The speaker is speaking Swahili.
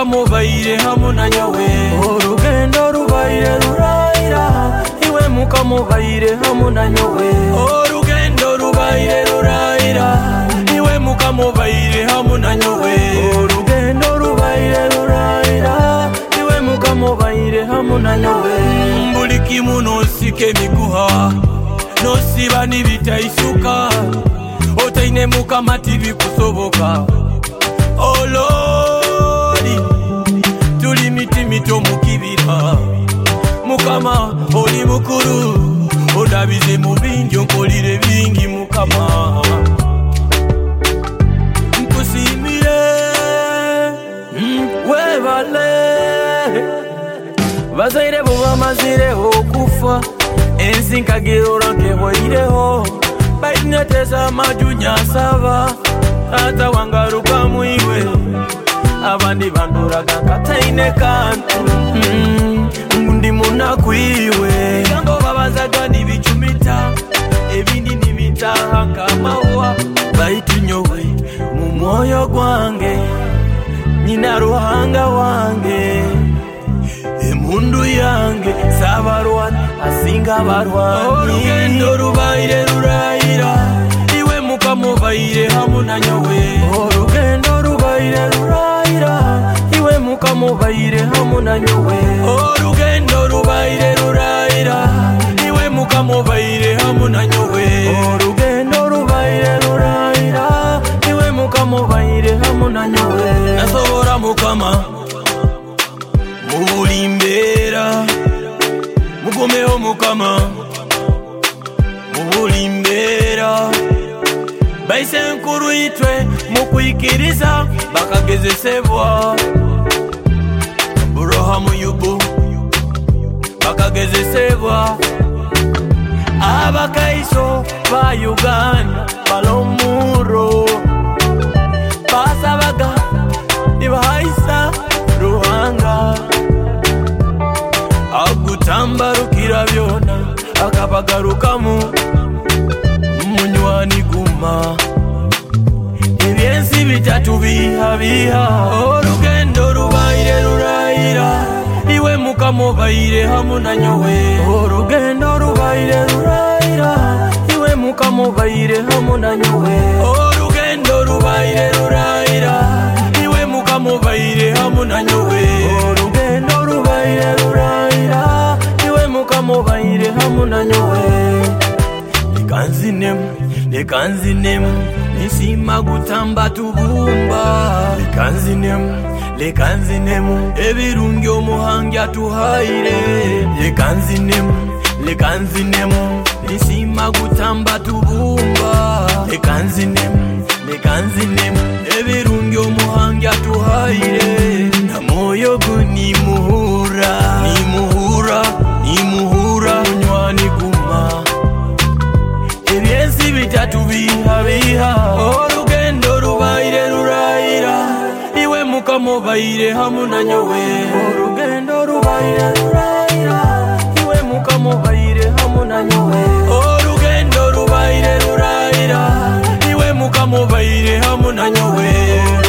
mukamubaire hamu na nyowe Orugendo rubaire ruraira Iwe mukamubaire hamu na nyowe Orugendo rubaire ruraira Iwe mukamubaire hamu na nyowe Orugendo rubaire ruraira Iwe mukamubaire hamu na nyowe Buli kimu nosike miguha Nosiba nibitaisuka Otaine mukama tibikusoboka Oh Lordi Tuli miti mito mukibira Mukama oli mukuru Odabize mu bingi onkolire bingi mukama Nkusimire Webale Bazaire bo bamazireho okufa Ensi nkagirora nkeboireho Baineteza majunya saba Ata wangaruka muiwe Abandi banduraga kataine kantu Ngundi munakwiwe Gango babazaga nibicumita Ebindi nibitaha kamawa Baitu nyowe mu mwoyo gwange Nina ruhanga wange Emundu yange Sabarwani asinga barwani Orugendo rubaire ruraira Iwe mukamubaire hamu na nyowe Orugendo rubaire ruraira Iwe mukamubaire hamu na nyowe Orugendo rubaire ruraira Iwe mukamubaire hamu na nyowe Orugendo rubaire ruraira Iwe mukamubaire hamu na nyowe Nasobora mukama Mubulimbera Mugomeho mukama Mubulimbera Baise nkuru itwe mukwikiriza bakagezesebwa Burahamu yubu bakagezesebwa Abakaiso ba Uganda balomuro Basabaga nibahaisa ruhanga Agutambarukira byona akabagarukamu munywani guma Ebyensi bitatu biha Orugendo rubaire ruraira Iwe mukamubaire hamu na nyowe Orugendo rubaire ruraira Iwe mukamubaire hamu na nyowe Orugendo rubaire ruraira Iwe mukamubaire hamu na nyowe Orugendo rubaire ruraira Iwe mukamubaire hamu na nyowe Lekanzinemu Nisima gutamba tubumba Lekanzinemu Ebirungi omuhangi atuhaire Lekanzinemu Nisima gutamba tubumba Lekanzinemu Ebirungi omuhangi atuhaire Na moyo guni muhura Munywani guma Ebyensi bitatu biha Orugendo rubaire ruraira Iwe mukamubaire hamu na nyowe Orugendo rubaire ruraira Iwe mukamubaire hamu na nyowe Orugendo rubaire ruraira Iwe mukamubaire hamu na nyowe